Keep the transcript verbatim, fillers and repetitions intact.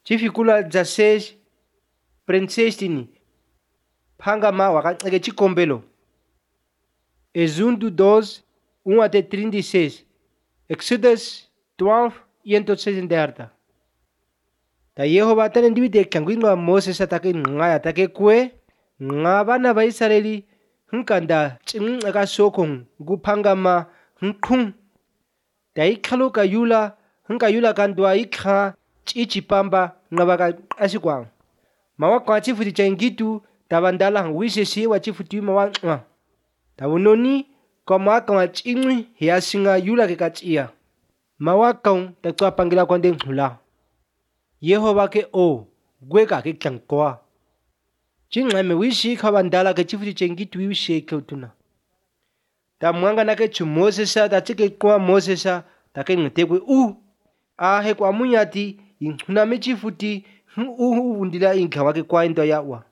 chifikula dzaseis princesini phanga ma wakacheke chikombelo. Exundo doze, um até trinta e seis. Exodus twelve, one tot zesendertig. Ta Yehova tane ndivide kangwinga Moses atake ngaya atake kwe ngabana ba Israeli nkanda chinga ka sokong guphanga ma nkung. Ta ikhalo ka yula nka yula kandwa ikha chichipamba ngabaka asikwang. Mawa kwa chifuti changitu tabandala wisesi wa chifuti mawa ngwa. Tawunoni kwa mawaka wa chingwi hiasinga yula kekachia. Mawaka takwa pangila kwa ndengula. Yehova ke o gweka ke klankwa. Chingame wishi kabandala ke chifuti changitu wishi ke utuna. Ta mwanga na ke chu Mosesa ta chike kwa Mosesa ta ke ngetekwe u. Ahe kwa munyati inhuna mechifuti u undila inka wake kwa ndo yawa.